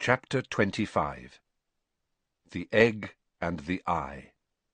Chapter 25 The Egg and the Eye.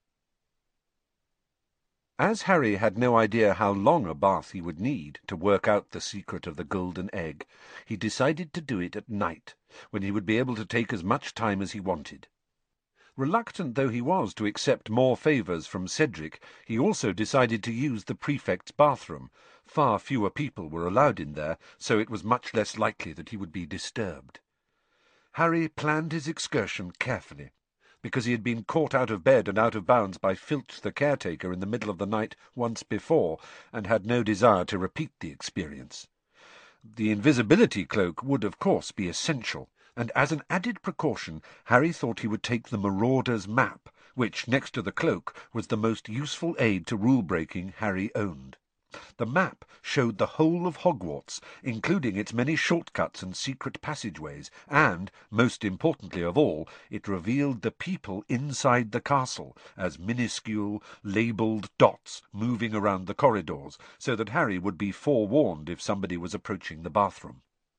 As Harry had no idea how long a bath he would need to work out the secret of the golden egg, he decided to do it at night, when he would be able to take as much time as he wanted. Reluctant though he was to accept more favours from Cedric, he also decided to use the prefect's bathroom. Far fewer people were allowed in there, so it was much less likely that he would be disturbed. Harry planned his excursion carefully, because he had been caught out of bed and out of bounds by Filch the caretaker in the middle of the night once before, and had no desire to repeat the experience. The invisibility cloak would, of course, be essential, and as an added precaution Harry thought he would take the Marauder's map, which, next to the cloak, was the most useful aid to rule-breaking Harry owned. The map showed the whole of Hogwarts, including its many shortcuts and secret passageways, and, most importantly of all, it revealed the people inside the castle as minuscule, labelled dots moving around the corridors, so that Harry would be forewarned if somebody was approaching the bathroom.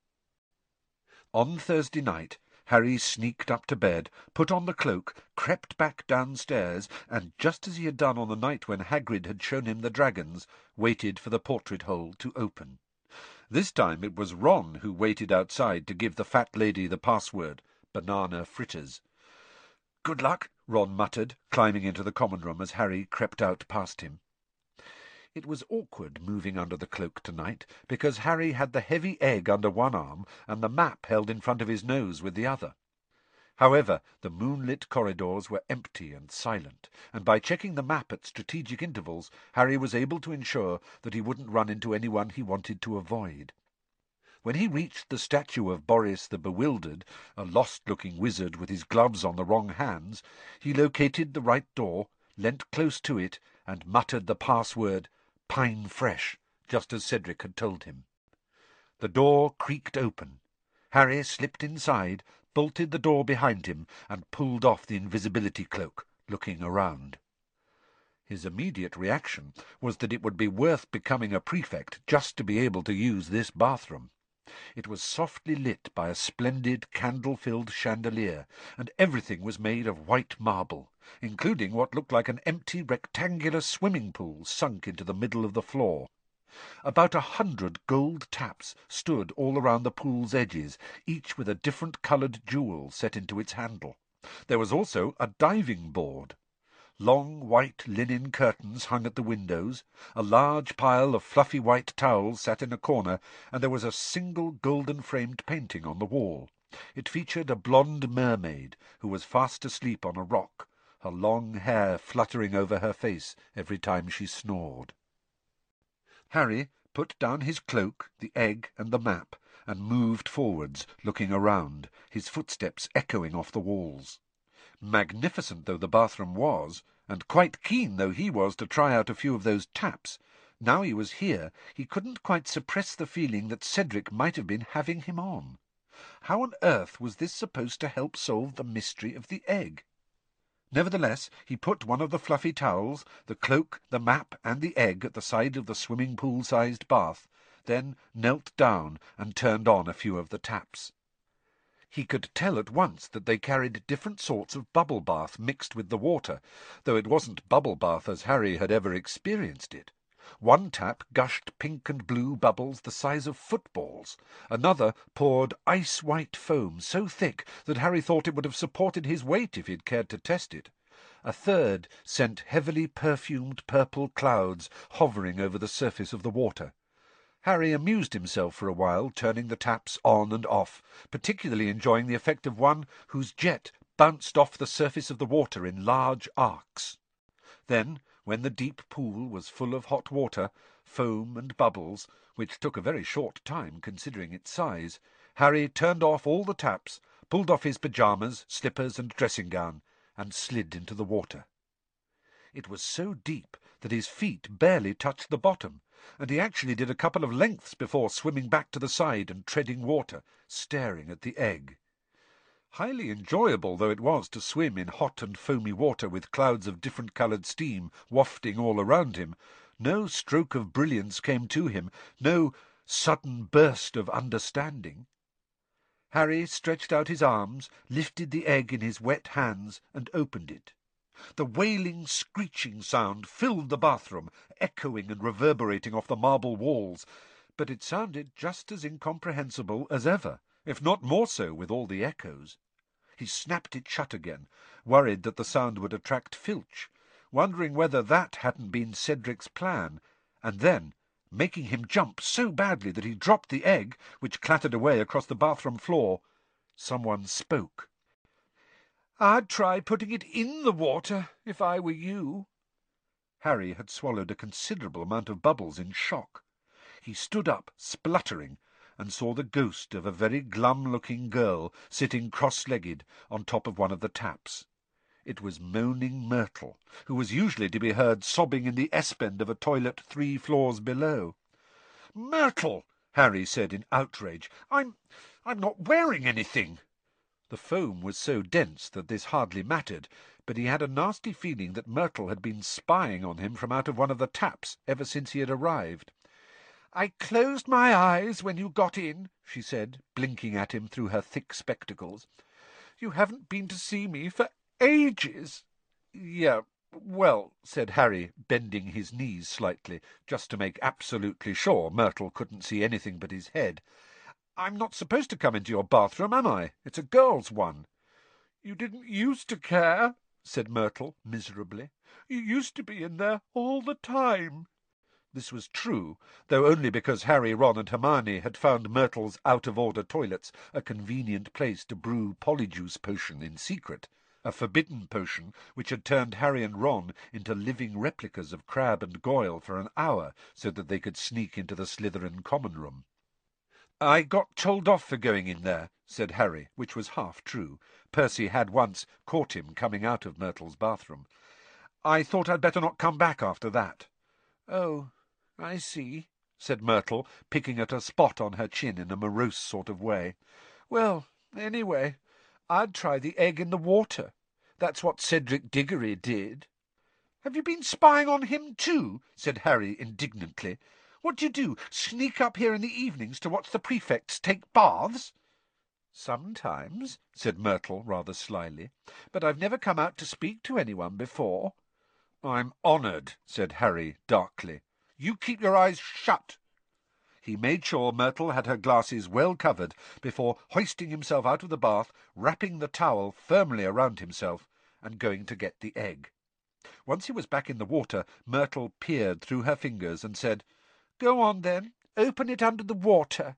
On Thursday night, Harry sneaked up to bed, put on the cloak, crept back downstairs, and, just as he had done on the night when Hagrid had shown him the dragons, waited for the portrait-hole to open. This time it was Ron who waited outside to give the fat lady the password, banana fritters. "Good luck," Ron muttered, climbing into the common room as Harry crept out past him. It was awkward moving under the cloak tonight, because Harry had the heavy egg under one arm and the map held in front of his nose with the other. However, the moonlit corridors were empty and silent, and by checking the map at strategic intervals, Harry was able to ensure that he wouldn't run into anyone he wanted to avoid. When he reached the statue of Boris the Bewildered, a lost-looking wizard with his gloves on the wrong hands, he located the right door, leant close to it, and muttered the password, "Pine Fresh," just as Cedric had told him. The door creaked open. Harry slipped inside, bolted the door behind him, and pulled off the invisibility cloak, looking around. His immediate reaction was that it would be worth becoming a prefect just to be able to use this bathroom. It was softly lit by a splendid candle-filled chandelier, and everything was made of white marble, including what looked like an empty rectangular swimming pool sunk into the middle of the floor. About 100 gold taps stood all around the pool's edges, each with a different-coloured jewel set into its handle. There was also a diving board. Long white linen curtains hung at the windows, a large pile of fluffy white towels sat in a corner, and there was a single golden-framed painting on the wall. It featured a blonde mermaid who was fast asleep on a rock, her long hair fluttering over her face every time she snored. Harry put down his cloak, the egg, and the map, and moved forwards, looking around, his footsteps echoing off the walls. Magnificent though the bathroom was, and quite keen though he was to try out a few of those taps, now he was here, he couldn't quite suppress the feeling that Cedric might have been having him on. How on earth was this supposed to help solve the mystery of the egg? Nevertheless, he put one of the fluffy towels, the cloak, the map, and the egg at the side of the swimming pool-sized bath, then knelt down and turned on a few of the taps. He could tell at once that they carried different sorts of bubble bath mixed with the water, though it wasn't bubble bath as Harry had ever experienced it. One tap gushed pink and blue bubbles the size of footballs. Another poured ice-white foam so thick that Harry thought it would have supported his weight if he'd cared to test it. A third sent heavily perfumed purple clouds hovering over the surface of the water. Harry amused himself for a while, turning the taps on and off, particularly enjoying the effect of one whose jet bounced off the surface of the water in large arcs. Then, when the deep pool was full of hot water, foam and bubbles, which took a very short time considering its size, Harry turned off all the taps, pulled off his pyjamas, slippers, and dressing-gown, and slid into the water. It was so deep that his feet barely touched the bottom, and he actually did a couple of lengths before swimming back to the side and treading water, staring at the egg. Highly enjoyable though it was to swim in hot and foamy water with clouds of different-coloured steam wafting all around him, no stroke of brilliance came to him, no sudden burst of understanding. Harry stretched out his arms, lifted the egg in his wet hands, and opened it. The wailing, screeching sound filled the bathroom, echoing and reverberating off the marble walls, but it sounded just as incomprehensible as ever, if not more so with all the echoes. He snapped it shut again, worried that the sound would attract Filch, wondering whether that hadn't been Cedric's plan, and then, making him jump so badly that he dropped the egg, which clattered away across the bathroom floor, someone spoke. "I'd try putting it in the water, if I were you." Harry had swallowed a considerable amount of bubbles in shock. He stood up, spluttering, and saw the ghost of a very glum-looking girl sitting cross-legged on top of one of the taps. It was moaning Myrtle, who was usually to be heard sobbing in the S-bend of a toilet 3 floors below. "Myrtle!" Harry said in outrage. I'm not wearing anything." The foam was so dense that this hardly mattered, but he had a nasty feeling that Myrtle had been spying on him from out of one of the taps ever since he had arrived. "I closed my eyes when you got in," she said, blinking at him through her thick spectacles. "You haven't been to see me for ages." Well, said Harry, bending his knees slightly, just to make absolutely sure Myrtle couldn't see anything but his head. "I'm not supposed to come into your bathroom, am I? It's a girl's one." "You didn't used to care," said Myrtle miserably. "You used to be in there all the time." This was true, though only because Harry, Ron, and Hermione had found Myrtle's out-of-order toilets a convenient place to brew Polyjuice Potion in secret, a forbidden potion which had turned Harry and Ron into living replicas of Crabbe and Goyle for an hour so that they could sneak into the Slytherin common room. "I got told off for going in there," said Harry, which was half true. Percy had once caught him coming out of Myrtle's bathroom. "I thought I'd better not come back after that." "Oh, I see," said Myrtle, picking at a spot on her chin in a morose sort of way. "Well, anyway, I'd try the egg in the water. That's what Cedric Diggory did." "Have you been spying on him too?" said Harry indignantly. "What do? Sneak up here in the evenings to watch the prefects take baths?" "Sometimes," said Myrtle rather slyly, "but I've never come out to speak to anyone before." "I'm honoured," said Harry darkly. "You keep your eyes shut." He made sure Myrtle had her glasses well covered before hoisting himself out of the bath, wrapping the towel firmly around himself, and going to get the egg. Once he was back in the water, Myrtle peered through her fingers and said, "Go on, then. Open it under the water."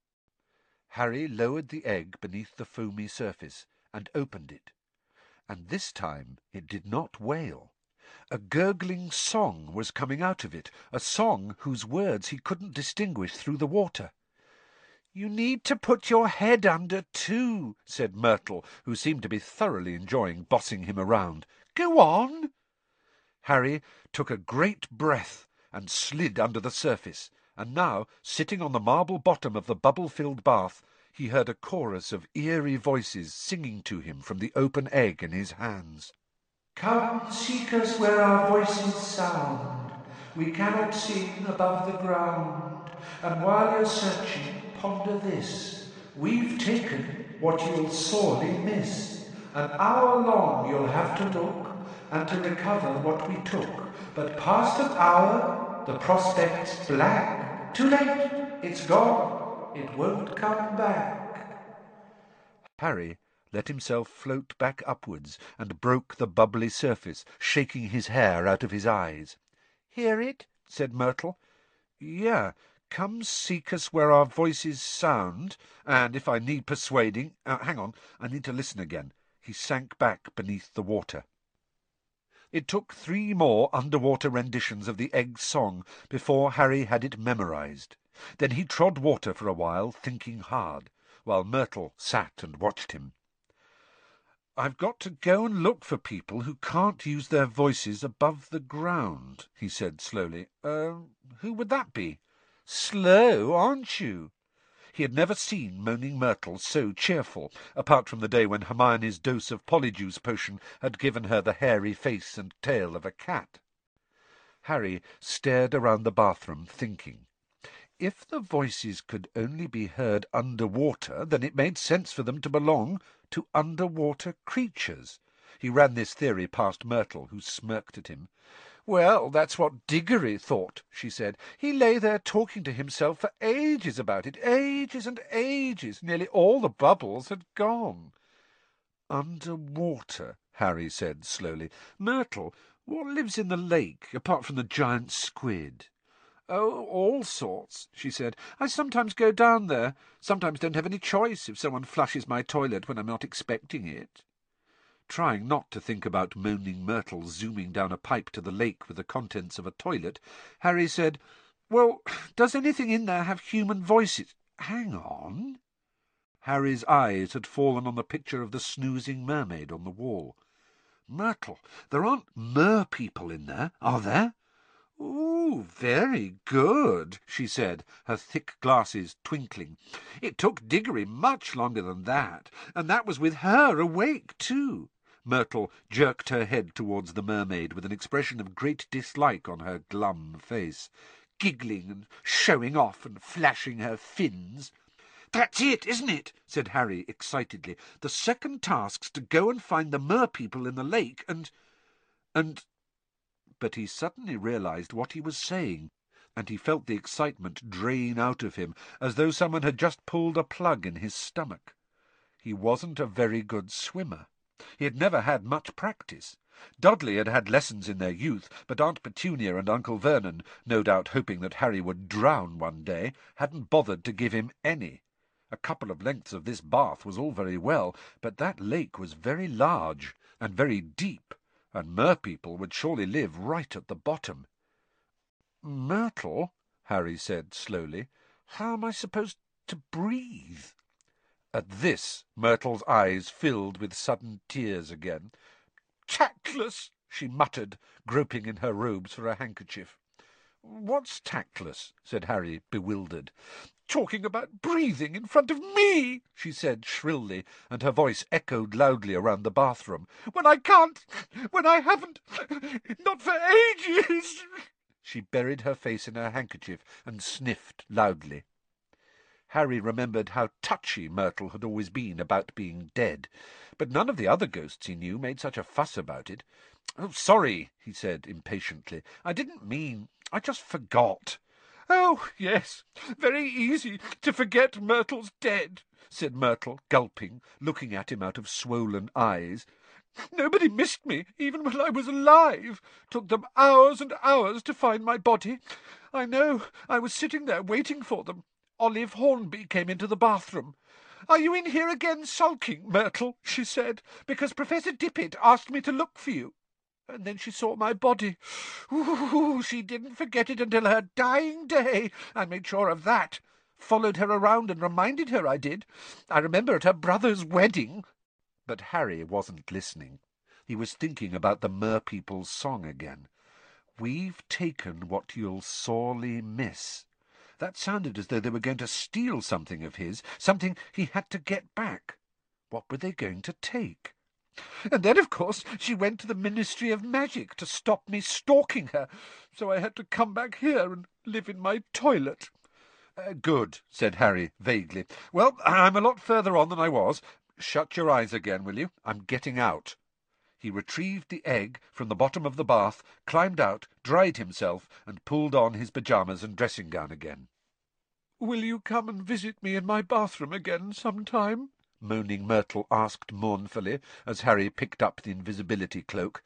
Harry lowered the egg beneath the foamy surface and opened it. And this time it did not wail. A gurgling song was coming out of it, a song whose words he couldn't distinguish through the water. "You need to put your head under too," said Myrtle, who seemed to be thoroughly enjoying bossing him around. "Go on." Harry took a great breath and slid under the surface, and now, sitting on the marble bottom of the bubble-filled bath, he heard a chorus of eerie voices singing to him from the open egg in his hands. "Come, seek us where our voices sound. We cannot sing above the ground. And while you're searching, ponder this. We've taken what you'll sorely miss. An hour long you'll have to look, and to recover what we took. But past an hour, the prospect's black. Too late, it's gone. It won't come back." Harry let himself float back upwards and broke the bubbly surface, shaking his hair out of his eyes. "Hear it?" said Myrtle. "Yeah. Come seek us where our voices sound, and if I need persuading— hang on, I need to listen again." He sank back beneath the water. It took 3 more underwater renditions of the egg's song before Harry had it memorized. Then he trod water for a while, thinking hard, while Myrtle sat and watched him. "I've got to go and look for people who can't use their voices above the ground," he said slowly. Who would that be?" "Slow, aren't you?" He had never seen Moaning Myrtle so cheerful, apart from the day when Hermione's dose of Polyjuice Potion had given her the hairy face and tail of a cat. Harry stared around the bathroom, thinking. if the voices could only be heard underwater, then it made sense for them to belong to underwater creatures. He ran this theory past Myrtle, who smirked at him. "Well, that's what Diggory thought," she said. "He lay there talking to himself for ages about it, ages and ages. Nearly all the bubbles had gone." "Underwater," Harry said slowly. "Myrtle, what lives in the lake, apart from the giant squid?" "Oh, all sorts," she said. "I sometimes go down there, sometimes don't have any choice if someone flushes my toilet when I'm not expecting it." Trying not to think about moaning Myrtle zooming down a pipe to the lake with the contents of a toilet, Harry said, "Well, does anything in there have human voices? Hang on." Harry's eyes had fallen on the picture of the snoozing mermaid on the wall. "Myrtle, there aren't mer-people in there, are there?" "Ooh, very good," she said, her thick glasses twinkling. "It took Diggory much longer than that, and that was with her awake, too." Myrtle jerked her head towards the mermaid with an expression of great dislike on her glum face, giggling and showing off and flashing her fins. "That's it, isn't it?" said Harry excitedly. "The second task's to go and find the mer-people in the lake and— But he suddenly realized what he was saying, and he felt the excitement drain out of him, as though someone had just pulled a plug in his stomach. He wasn't a very good swimmer. He had never had much practice. Dudley had had lessons in their youth, but Aunt Petunia and Uncle Vernon, no doubt hoping that Harry would drown one day, hadn't bothered to give him any. A couple of lengths of this bath was all very well, but that lake was very large and very deep, and mer-people would surely live right at the bottom. "Myrtle," Harry said slowly, "how am I supposed to breathe?" At this, Myrtle's eyes filled with sudden tears again. "Tactless," she muttered, groping in her robes for a handkerchief. "What's tactless?" said Harry, bewildered. "Talking about breathing in front of me," she said shrilly, and her voice echoed loudly around the bathroom. "When I can't, when I haven't, not for ages." She buried her face in her handkerchief and sniffed loudly. Harry remembered how touchy Myrtle had always been about being dead, but none of the other ghosts he knew made such a fuss about it. "Oh, sorry," he said impatiently. "I didn't mean— I just forgot." "Oh, yes, very easy to forget Myrtle's dead," said Myrtle, gulping, looking at him out of swollen eyes. "Nobody missed me, even when I was alive. Took them hours and hours to find my body. I know, I was sitting there waiting for them. Olive Hornby came into the bathroom. 'Are you in here again sulking, Myrtle?' she said, 'because Professor Dippet asked me to look for you.' And then she saw my body. Ooh, she didn't forget it until her dying day. I made sure of that. Followed her around and reminded her I did. I remember at her brother's wedding." But Harry wasn't listening. He was thinking about the mer-people's song again. "We've taken what you'll sorely miss." That sounded as though they were going to steal something of his, something he had to get back. What were they going to take? "And then, of course, she went to the Ministry of Magic to stop me stalking her, so I had to come back here and live in my toilet." "Good," said Harry vaguely. "Well, I'm a lot further on than I was. Shut your eyes again, will you? I'm getting out." He retrieved the egg from the bottom of the bath, climbed out, dried himself, and pulled on his pyjamas and dressing-gown again. "Will you come and visit me in my bathroom again sometime?" Moaning Myrtle asked mournfully, as Harry picked up the invisibility cloak.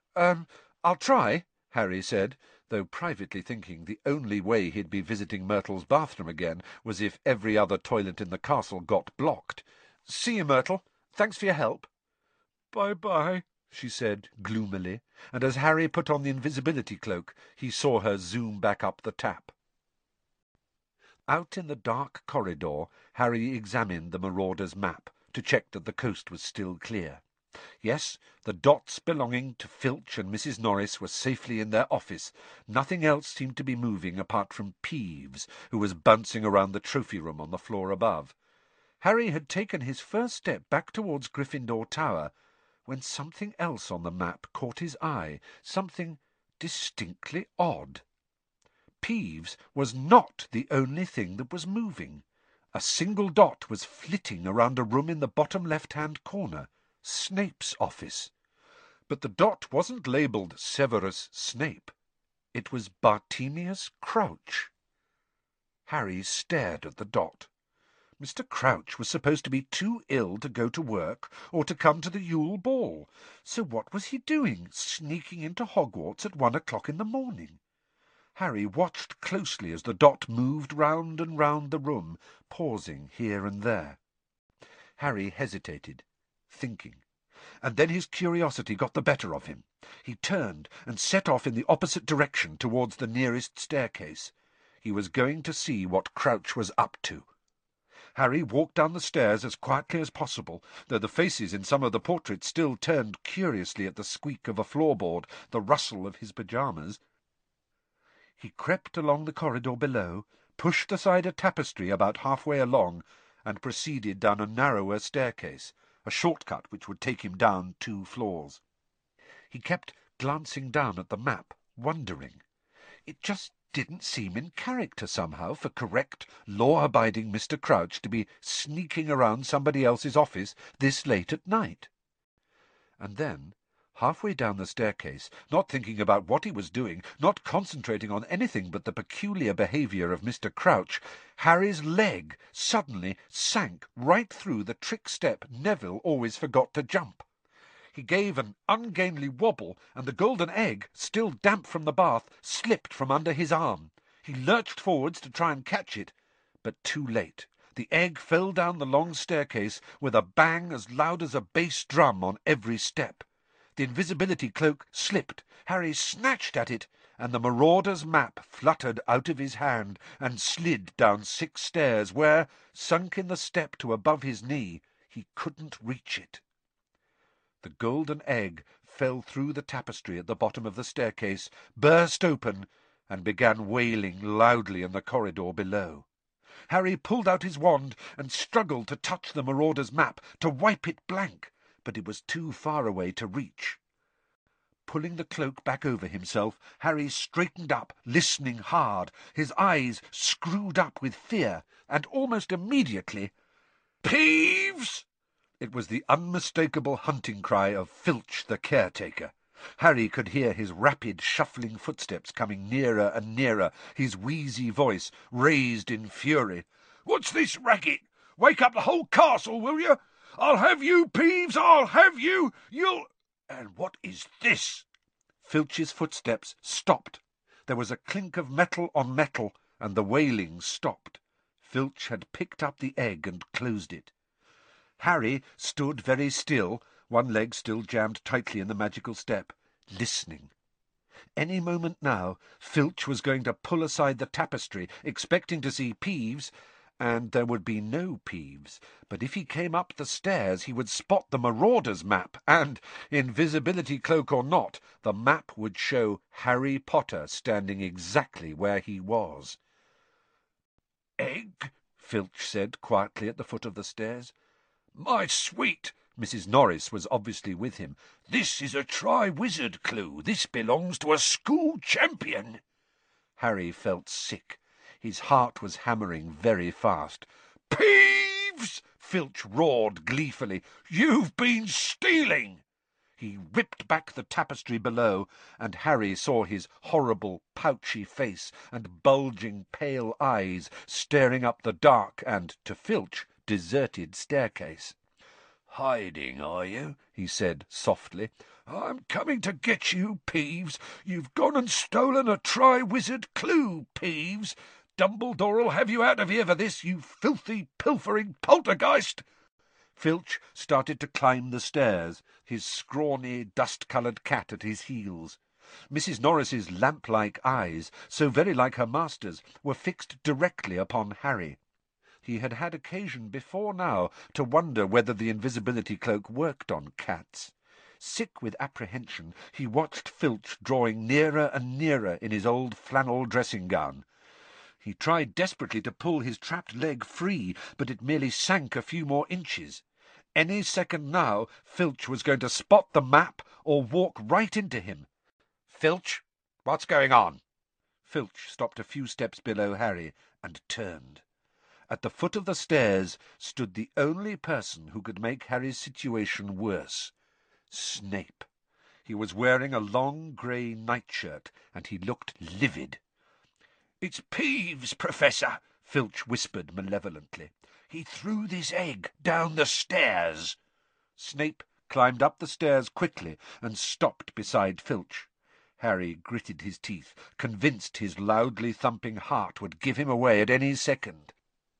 I'll try," Harry said, though privately thinking the only way he'd be visiting Myrtle's bathroom again was if every other toilet in the castle got blocked. "See you, Myrtle. Thanks for your help." "Bye-bye," she said gloomily, and as Harry put on the invisibility cloak, he saw her zoom back up the tap. Out in the dark corridor, Harry examined the marauder's map to check that the coast was still clear. Yes, the dots belonging to Filch and Mrs. Norris were safely in their office. Nothing else seemed to be moving apart from Peeves, who was bouncing around the trophy room on the floor above. Harry had taken his first step back towards Gryffindor Tower when something else on the map caught his eye, something distinctly odd. Peeves was not the only thing that was moving. A single dot was flitting around a room in the bottom left-hand corner, Snape's office. But the dot wasn't labelled Severus Snape. It was Bartemius Crouch. Harry stared at the dot. Mr. Crouch was supposed to be too ill to go to work or to come to the Yule Ball. So what was he doing, sneaking into Hogwarts at 1 o'clock in the morning? Harry watched closely as the dot moved round and round the room, pausing here and there. Harry hesitated, thinking, and then his curiosity got the better of him. He turned and set off in the opposite direction towards the nearest staircase. He was going to see what Crouch was up to. Harry walked down the stairs as quietly as possible, though the faces in some of the portraits still turned curiously at the squeak of a floorboard, the rustle of his pyjamas. He crept along the corridor below, pushed aside a tapestry about halfway along, and proceeded down a narrower staircase, a shortcut which would take him down 2 floors. He kept glancing down at the map, wondering. It just didn't seem in character somehow for correct, law-abiding Mr. Crouch to be sneaking around somebody else's office this late at night. And then, halfway down the staircase, not thinking about what he was doing, not concentrating on anything but the peculiar behaviour of Mr. Crouch, Harry's leg suddenly sank right through the trick step Neville always forgot to jump. He gave an ungainly wobble, and the golden egg, still damp from the bath, slipped from under his arm. He lurched forwards to try and catch it, but too late. The egg fell down the long staircase with a bang as loud as a bass drum on every step. The invisibility cloak slipped. Harry snatched at it, and the marauder's map fluttered out of his hand and slid down 6 stairs where, sunk in the step to above his knee, he couldn't reach it. The golden egg fell through the tapestry at the bottom of the staircase, burst open, and began wailing loudly in the corridor below. Harry pulled out his wand and struggled to touch the marauder's map, to wipe it blank, but it was too far away to reach. Pulling the cloak back over himself, Harry straightened up, listening hard, his eyes screwed up with fear, and almost immediately, "Peeves!" It was the unmistakable hunting cry of Filch the caretaker. Harry could hear his rapid, shuffling footsteps coming nearer and nearer, his wheezy voice raised in fury. "What's this racket? Wake up the whole castle, will you? I'll have you, Peeves, I'll have you! You'll... And what is this?" Filch's footsteps stopped. There was a clink of metal on metal, and the wailing stopped. Filch had picked up the egg and closed it. Harry stood very still, one leg still jammed tightly in the magical step, listening. Any moment now, Filch was going to pull aside the tapestry, expecting to see Peeves, and there would be no Peeves. But if he came up the stairs, he would spot the marauder's map, and, invisibility cloak or not, the map would show Harry Potter standing exactly where he was. "Egg?" Filch said quietly at the foot of the stairs. "My sweet," Mrs. Norris was obviously with him, "this is a Tri-Wizard clue. This belongs to a school champion." Harry felt sick. His heart was hammering very fast. "Peeves!" Filch roared gleefully. "You've been stealing!" He ripped back the tapestry below, and Harry saw his horrible, pouchy face and bulging, pale eyes staring up the dark and, to Filch, deserted staircase. "Hiding, are you?" he said softly. "I'm coming to get you, Peeves. You've gone and stolen a Tri-Wizard clue, Peeves. Dumbledore'll have you out of here for this, you filthy, pilfering poltergeist." Filch started to climb the stairs, his scrawny, dust-coloured cat at his heels. Mrs. Norris's lamp-like eyes, so very like her master's, were fixed directly upon Harry. He had had occasion before now to wonder whether the invisibility cloak worked on cats. Sick with apprehension, he watched Filch drawing nearer and nearer in his old flannel dressing-gown. He tried desperately to pull his trapped leg free, but it merely sank a few more inches. Any second now, Filch was going to spot the map or walk right into him. "Filch, what's going on?" Filch stopped a few steps below Harry and turned. At the foot of the stairs stood the only person who could make Harry's situation worse. Snape. He was wearing a long grey nightshirt, and he looked livid. "It's Peeves, Professor," Filch whispered malevolently. "He threw this egg down the stairs." Snape climbed up the stairs quickly and stopped beside Filch. Harry gritted his teeth, convinced his loudly thumping heart would give him away at any second.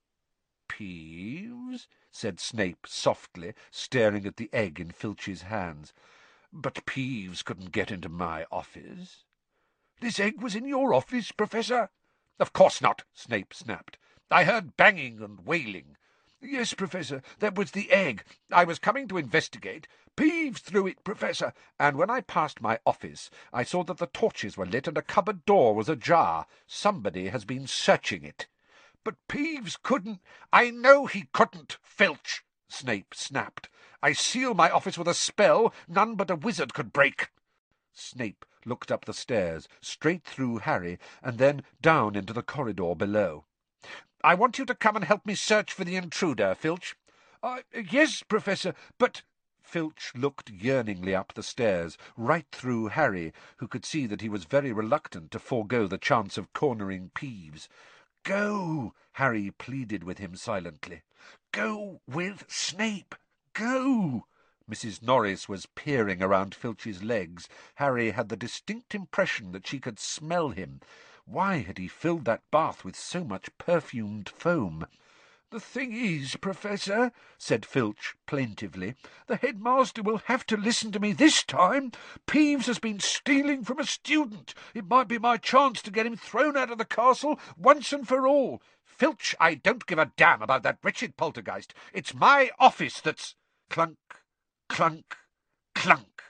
"Peeves?" said Snape softly, staring at the egg in Filch's hands. "But Peeves couldn't get into my office." "This egg was in your office, Professor?" "Of course not," Snape snapped. "I heard banging and wailing." "Yes, Professor, that was the egg. I was coming to investigate. Peeves threw it, Professor, and when I passed my office I saw that the torches were lit and a cupboard door was ajar. Somebody has been searching it." "But Peeves couldn't—" "I know he couldn't, Filch," Snape snapped. "I seal my office with a spell none but a wizard could break." Snape looked up the stairs, straight through Harry, and then down into the corridor below. "I want you to come and help me search for the intruder, Filch." "Yes, Professor, but—" Filch looked yearningly up the stairs, right through Harry, who could see that he was very reluctant to forego the chance of cornering Peeves. "Go," Harry pleaded with him silently. "Go with Snape. Go." Mrs. Norris was peering around Filch's legs. Harry had the distinct impression that she could smell him. Why had he filled that bath with so much perfumed foam? "The thing is, Professor," said Filch plaintively, "the headmaster will have to listen to me this time. Peeves has been stealing from a student. It might be my chance to get him thrown out of the castle once and for all." "Filch, I don't give a damn about that wretched poltergeist. It's my office that's—" Clunk, clunk, clunk.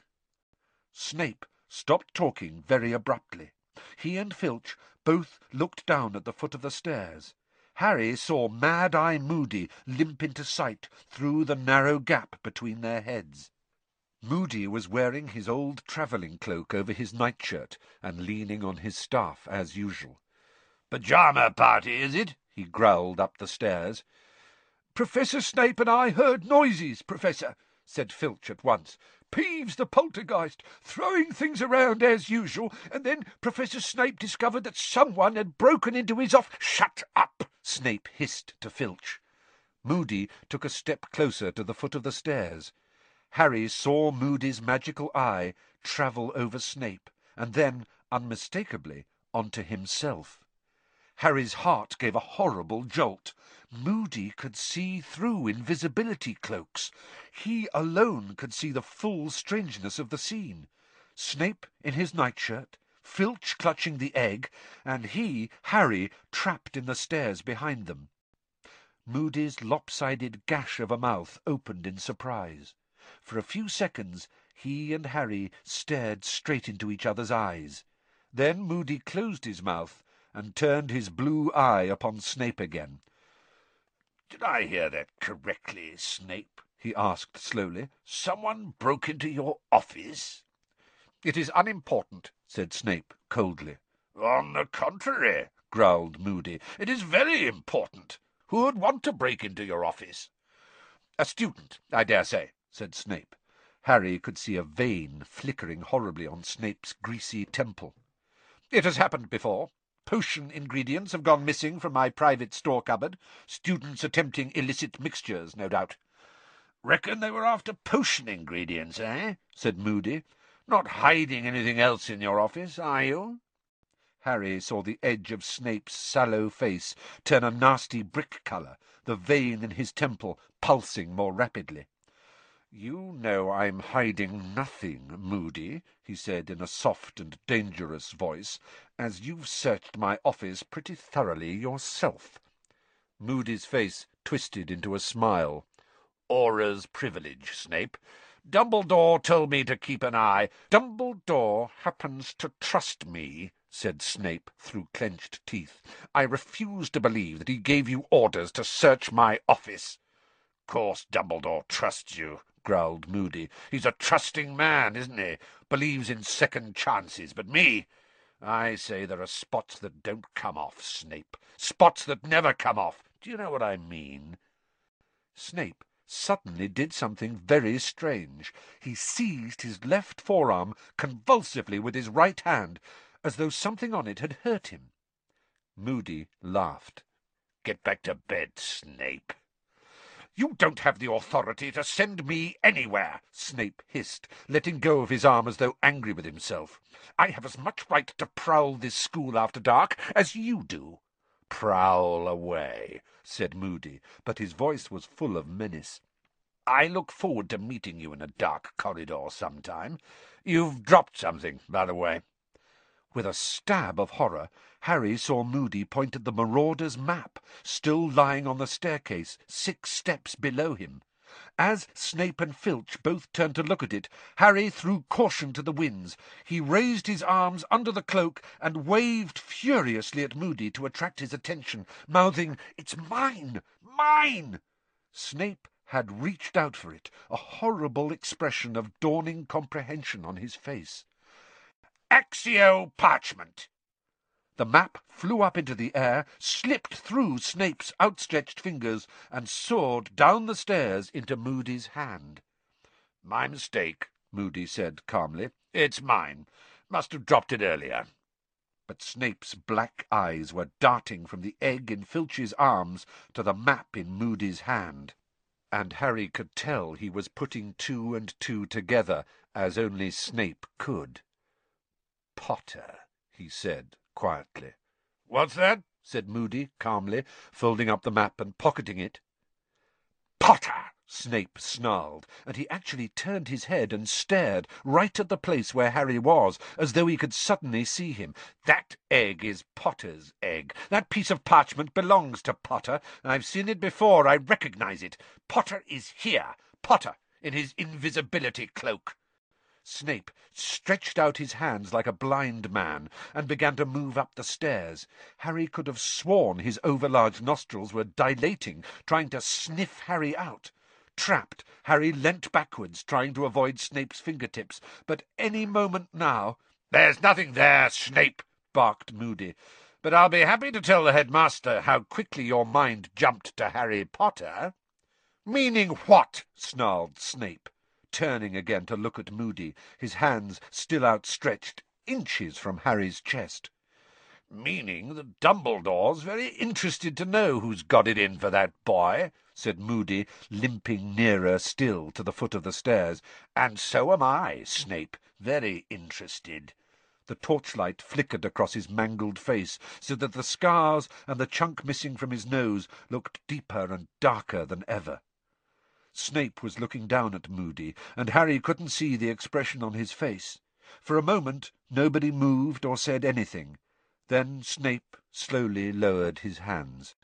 Snape stopped talking very abruptly. He and Filch both looked down at the foot of the stairs. Harry saw Mad-Eye Moody limp into sight through the narrow gap between their heads. Moody was wearing his old travelling cloak over his nightshirt and leaning on his staff as usual. "Pyjama party, is it?" he growled up the stairs. "Professor Snape and I heard noises, Professor," said Filch at once. "Peeves the poltergeist, throwing things around as usual, and then Professor Snape discovered that someone had broken into his office." "Shut up!" Snape hissed to Filch. Moody took a step closer to the foot of the stairs. Harry saw Moody's magical eye travel over Snape, and then, unmistakably, onto himself. Harry's heart gave a horrible jolt. Moody could see through invisibility cloaks. He alone could see the full strangeness of the scene. Snape in his nightshirt, Filch clutching the egg, and he, Harry, trapped in the stairs behind them. Moody's lopsided gash of a mouth opened in surprise. For a few seconds he and Harry stared straight into each other's eyes. Then Moody closed his mouth and turned his blue eye upon Snape again. "Did I hear that correctly, Snape?" he asked slowly. "Someone broke into your office?" "It is unimportant," said Snape coldly. "On the contrary," growled Moody, "it is very important. Who would want to break into your office?" "A student, I dare say," said Snape. Harry could see a vein flickering horribly on Snape's greasy temple. "It has happened before. Potion ingredients have gone missing from my private store cupboard. Students attempting illicit mixtures, no doubt." "Reckon they were after potion ingredients, eh?" said Moody. "Not hiding anything else in your office, are you?" Harry saw the edge of Snape's sallow face turn a nasty brick colour, the vein in his temple pulsing more rapidly. "You know I'm hiding nothing, Moody," he said in a soft and dangerous voice, "as you've searched my office pretty thoroughly yourself." Moody's face twisted into a smile. "Aura's privilege, Snape. Dumbledore told me to keep an eye—" "Dumbledore happens to trust me," said Snape through clenched teeth. "I refuse to believe that he gave you orders to search my office." "Course Dumbledore trusts you," growled Moody. "He's a trusting man, isn't he? Believes in second chances. But me, I say there are spots that don't come off, Snape. Spots that never come off. Do you know what I mean? Snape suddenly did something very strange. He seized his left forearm convulsively with his right hand, as though something on it had hurt him. Moody laughed. "Get back to bed, Snape." "You don't have the authority to send me anywhere," Snape hissed, letting go of his arm as though angry with himself. "I have as much right to prowl this school after dark as you do." "Prowl away," said Moody, but his voice was full of menace. "I look forward to meeting you in a dark corridor sometime. You've dropped something, by the way." With a stab of horror, Harry saw Moody point at the marauder's map, still lying on the staircase 6 steps below him. As Snape and Filch both turned to look at it, Harry threw caution to the winds. He raised his arms under the cloak and waved furiously at Moody to attract his attention, mouthing, "It's mine! Mine!" Snape had reached out for it, a horrible expression of dawning comprehension on his face. "Accio parchment!" The map flew up into the air, slipped through Snape's outstretched fingers, and soared down the stairs into Moody's hand. "My mistake," Moody said calmly. "It's mine. Must have dropped it earlier." But Snape's black eyes were darting from the egg in Filch's arms to the map in Moody's hand, and Harry could tell he was putting 2 and 2 together, as only Snape could. "Potter," he said quietly. "What's that?" said Moody calmly, folding up the map and pocketing it. "Potter!" Snape snarled, and he actually turned his head and stared right at the place where Harry was, as though he could suddenly see him. "That egg is Potter's egg. That piece of parchment belongs to Potter. I've seen it before. I recognize it. Potter is here. Potter, in his invisibility cloak." Snape stretched out his hands like a blind man and began to move up the stairs. Harry could have sworn his overlarge nostrils were dilating, trying to sniff Harry out. Trapped, Harry leant backwards, trying to avoid Snape's fingertips, but any moment now— "There's nothing there, Snape," barked Moody, "but I'll be happy to tell the headmaster how quickly your mind jumped to Harry Potter." "Meaning what?" snarled Snape, turning again to look at Moody, his hands still outstretched, inches from Harry's chest. "Meaning that Dumbledore's very interested to know who's got it in for that boy," said Moody, limping nearer still to the foot of the stairs. "And so am I, Snape, very interested." The torchlight flickered across his mangled face, so that the scars and the chunk missing from his nose looked deeper and darker than ever. Snape was looking down at Moody, and Harry couldn't see the expression on his face. For a moment nobody moved or said anything. Then Snape slowly lowered his hands.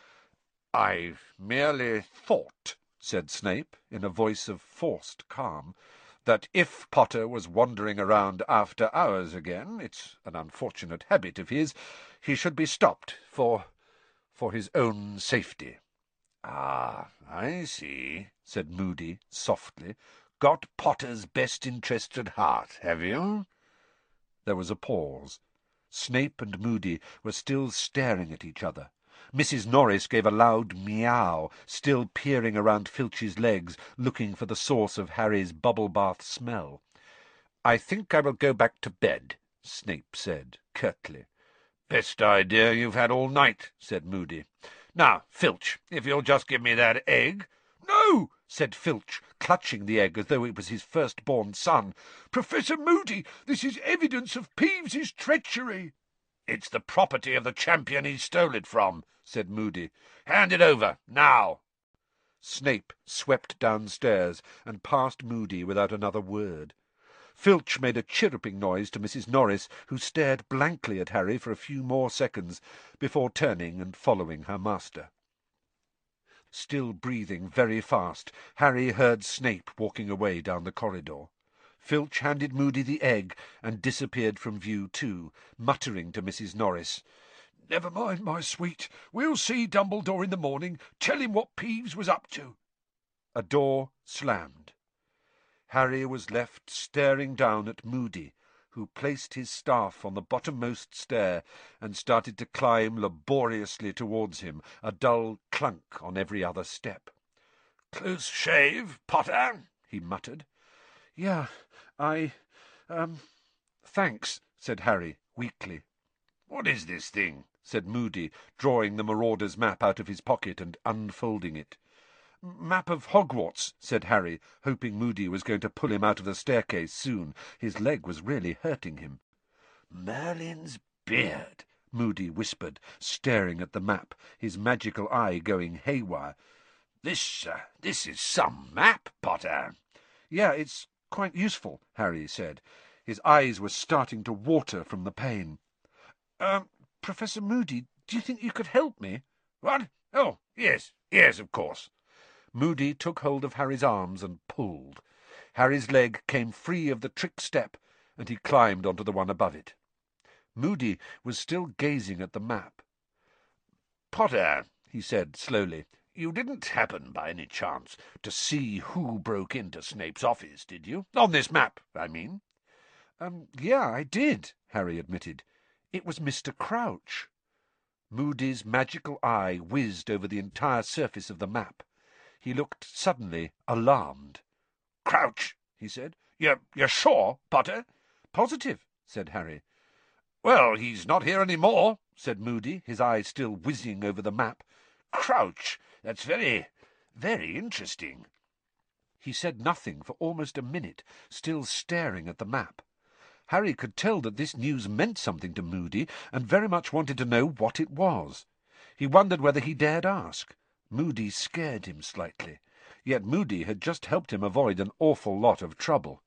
"I merely thought," said Snape, in a voice of forced calm, "that if Potter was wandering around after hours again, it's an unfortunate habit of his, he should be stopped for his own safety." "Ah, I see," said Moody softly. "Got Potter's best interests at heart, have you?" There was a pause. Snape and Moody were still staring at each other. Mrs. Norris gave a loud meow, still peering around Filch's legs, looking for the source of Harry's bubble bath smell. "I think I will go back to bed," Snape said curtly. "Best idea you've had all night," said Moody. "Now, Filch, if you'll just give me that egg—" "No!" said Filch, clutching the egg as though it was his first-born son. "Professor Moody, this is evidence of Peeves's treachery." "It's the property of the champion he stole it from," said Moody. "Hand it over, now." Snape swept downstairs and past Moody without another word. Filch made a chirruping noise to Mrs. Norris, who stared blankly at Harry for a few more seconds before turning and following her master. Still breathing very fast, Harry heard Snape walking away down the corridor. Filch handed Moody the egg and disappeared from view too, muttering to Mrs. Norris, "Never mind, my sweet. We'll see Dumbledore in the morning. Tell him what Peeves was up to." A door slammed. Harry was left staring down at Moody, who placed his staff on the bottommost stair and started to climb laboriously towards him, a dull clunk on every other step. "Close shave, Potter," he muttered. "Yeah, thanks," said Harry, weakly. "What is this thing?" said Moody, drawing the Marauder's map out of his pocket and unfolding it. "Map of Hogwarts," said Harry, hoping Moody was going to pull him out of the staircase soon. His leg was really hurting him. "Merlin's beard," Moody whispered, staring at the map, his magical eye going haywire. This is some map, Potter." "Yeah, it's quite useful," Harry said. His eyes were starting to water from the pain. Professor Moody, do you think you could help me?" "What? Oh, yes, of course." Moody took hold of Harry's arms and pulled. Harry's leg came free of the trick step, and he climbed onto the one above it. Moody was still gazing at the map. "Potter," he said slowly, "you didn't happen, by any chance, to see who broke into Snape's office, did you? On this map, I mean." Yeah, I did," Harry admitted. "It was Mr. Crouch." Moody's magical eye whizzed over the entire surface of the map. He looked suddenly alarmed. "Crouch?" he said. You're sure, Potter?" "Positive," said Harry. "Well, he's not here any more," said Moody, his eyes still whizzing over the map. "Crouch? That's very, very interesting." He said nothing for almost a minute, still staring at the map. Harry could tell that this news meant something to Moody, and very much wanted to know what it was. He wondered whether he dared ask. Moody scared him slightly. Yet Moody had just helped him avoid an awful lot of trouble.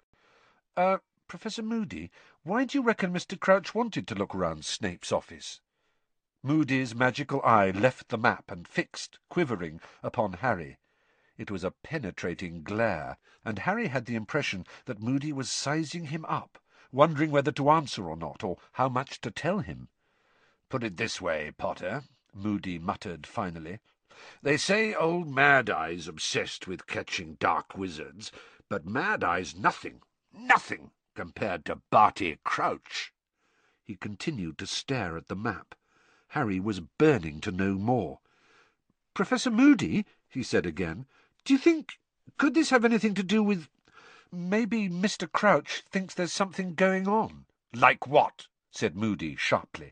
Professor Moody, why do you reckon Mr. Crouch wanted to look round Snape's office?" Moody's magical eye left the map and fixed, quivering, upon Harry. It was a penetrating glare, and Harry had the impression that Moody was sizing him up, wondering whether to answer or not, or how much to tell him. "Put it this way, Potter," Moody muttered finally. "They say old Mad-Eye's obsessed with catching dark wizards, but Mad-Eye's nothing compared to Barty Crouch." He continued to stare at the map. Harry was burning to know more. "Professor Moody," he said again, "do you think... could this have anything to do with... maybe Mr. Crouch thinks there's something going on?" "Like what?" said Moody sharply.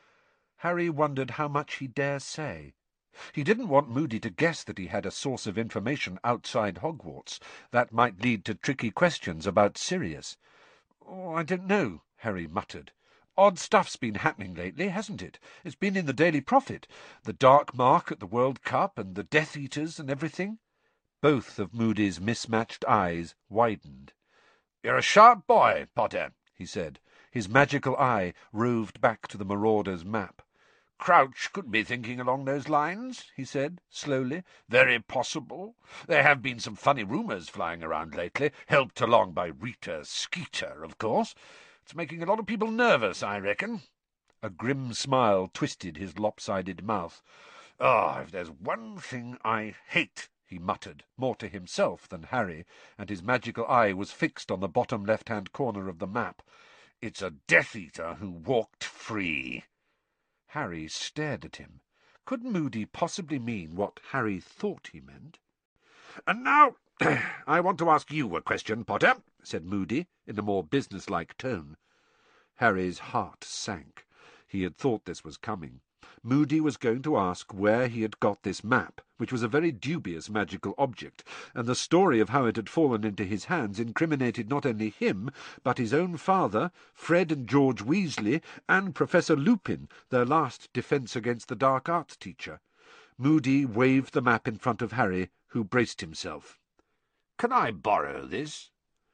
Harry wondered how much he dare say. He didn't want Moody to guess that he had a source of information outside Hogwarts. That might lead to tricky questions about Sirius. "Oh, I don't know," Harry muttered. "Odd stuff's been happening lately, hasn't it? It's been in the Daily Prophet. The Dark Mark at the World Cup, and the Death Eaters and everything." Both of Moody's mismatched eyes widened. "You're a sharp boy, Potter," he said. His magical eye roved back to the Marauder's map. "Crouch could be thinking along those lines," he said, slowly. "Very possible. There have been some funny rumours flying around lately, helped along by Rita Skeeter, of course. It's making a lot of people nervous, I reckon." A grim smile twisted his lopsided mouth. "Oh, if there's one thing I hate," he muttered, more to himself than Harry, and his magical eye was fixed on the bottom left-hand corner of the map. "It's a Death Eater who walked free." Harry stared at him. Could Moody possibly mean what Harry thought he meant? "And now I want to ask you a question, Potter," said Moody, in a more businesslike tone. Harry's heart sank. He had thought this was coming. Moody was going to ask where he had got this map, which was a very dubious magical object, and the story of how it had fallen into his hands incriminated not only him, but his own father, Fred and George Weasley, and Professor Lupin, their last defence against the dark arts teacher. Moody waved the map in front of Harry, who braced himself. "Can I borrow this?"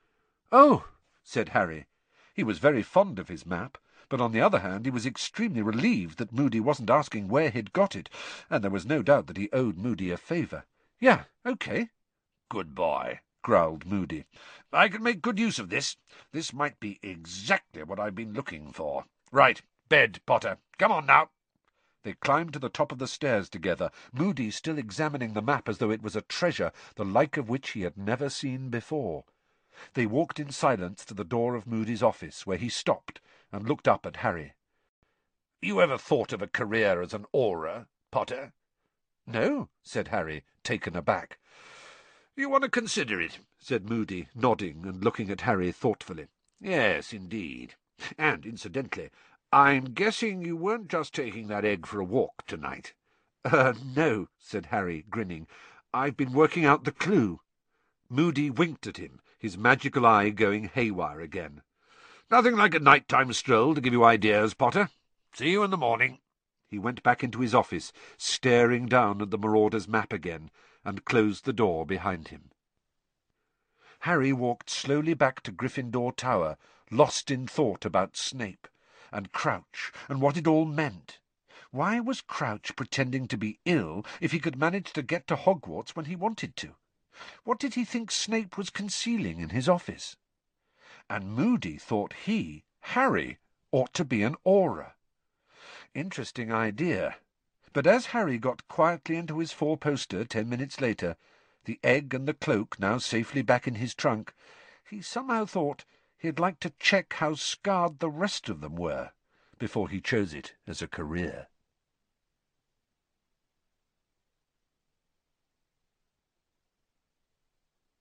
"Oh," said Harry. He was very fond of his map, but on the other hand he was extremely relieved that Moody wasn't asking where he'd got it, and there was no doubt that he owed Moody a favour. "Yeah, okay." "Good boy," growled Moody. "I can make good use of this. This might be exactly what I've been looking for. Right, bed, Potter. Come on now." They climbed to the top of the stairs together, Moody still examining the map as though it was a treasure, the like of which he had never seen before. They walked in silence to the door of Moody's office, where he stopped and looked up at Harry. "You ever thought of a career as an Auror, Potter?" "No," said Harry, taken aback. "You want to consider it," said Moody, nodding and looking at Harry thoughtfully. "Yes, indeed. And, incidentally, I'm guessing you weren't just taking that egg for a walk tonight." No," said Harry, grinning. "I've been working out the clue." Moody winked at him, his magical eye going haywire again. "Nothing like a night-time stroll to give you ideas, Potter. See you in the morning." He went back into his office, staring down at the Marauder's map again, and closed the door behind him. Harry walked slowly back to Gryffindor Tower, lost in thought about Snape, and Crouch, and what it all meant. Why was Crouch pretending to be ill if he could manage to get to Hogwarts when he wanted to? What did he think Snape was concealing in his office? And Moody thought he, Harry, ought to be an Auror. Interesting idea. But as Harry got quietly into his four-poster 10 minutes later, the egg and the cloak now safely back in his trunk, he somehow thought he'd like to check how scarred the rest of them were before he chose it as a career.